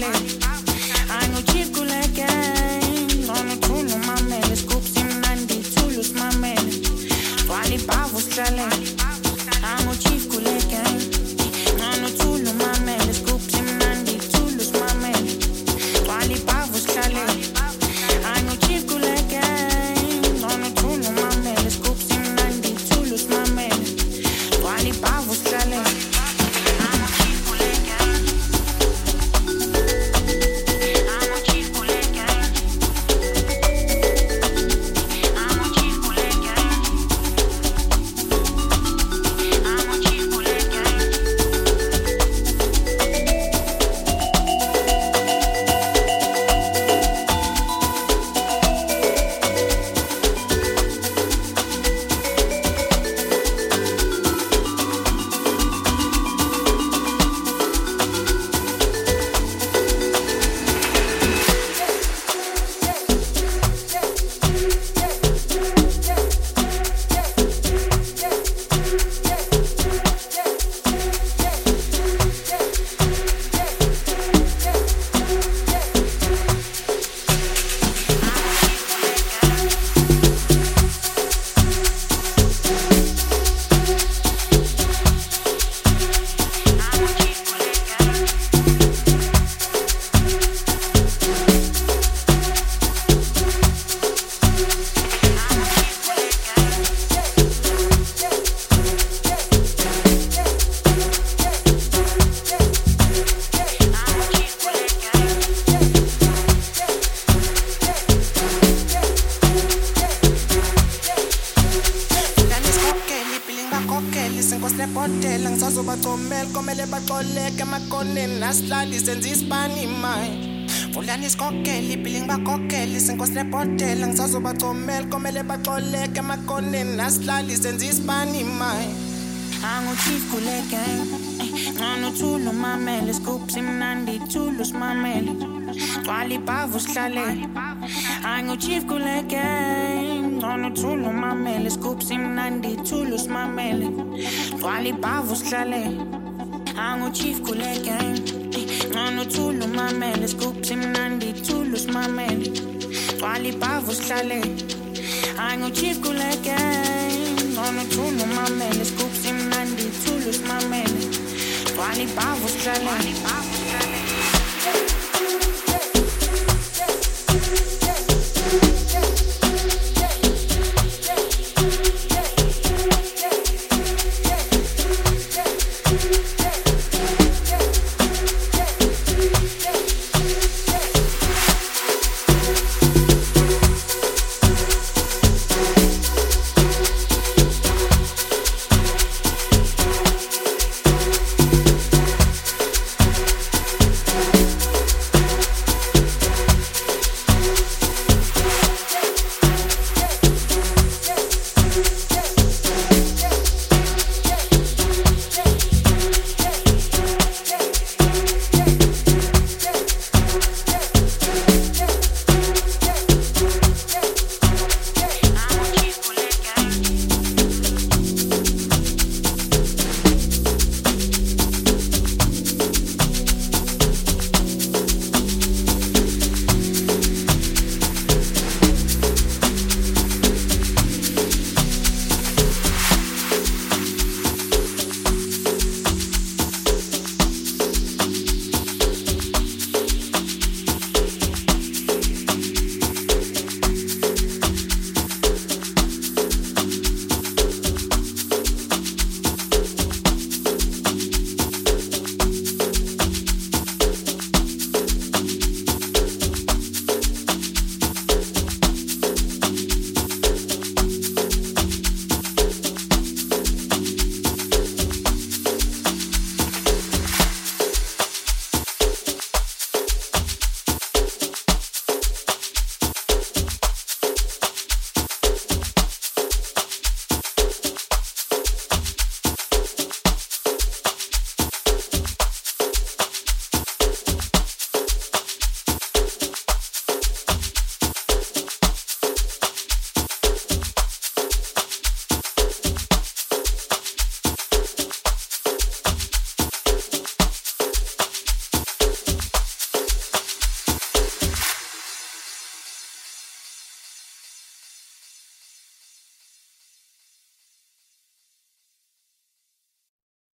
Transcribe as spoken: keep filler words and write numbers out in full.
sihlale angichief kule gang ngonothula umamele scoop simnandi thulu simamele twali bavu sihlale angichief kule gang ngonothula umamele scoop simnandi thulu simamele twali bavu sihlale angichief kule gang ngonothula umamele scoop simnandi thulu simamele twali bavu sihlale Botela ngisazobacomela komele baxoleke emakoneni nasihlali senza isibani mai Fulani isikokela ibhilingi bakokela isinkosi lebhotela ngisazobacomela komele baxoleke emakoneni nasihlali senza isibani mai angichief kule gang ngonothula umamele scoop simnandi thulu simamele twali bavu sihlale angichief kule gang ngonothula umamele scoop simnandi thulu simamele twali bavu sihlale angichief kule gang ngonothula umamele scoop simnandi thulu simamele twali bavu sihlale angichief kule gang ngonothula umamele scoop simnandi thulu simamele twali bavu sihlale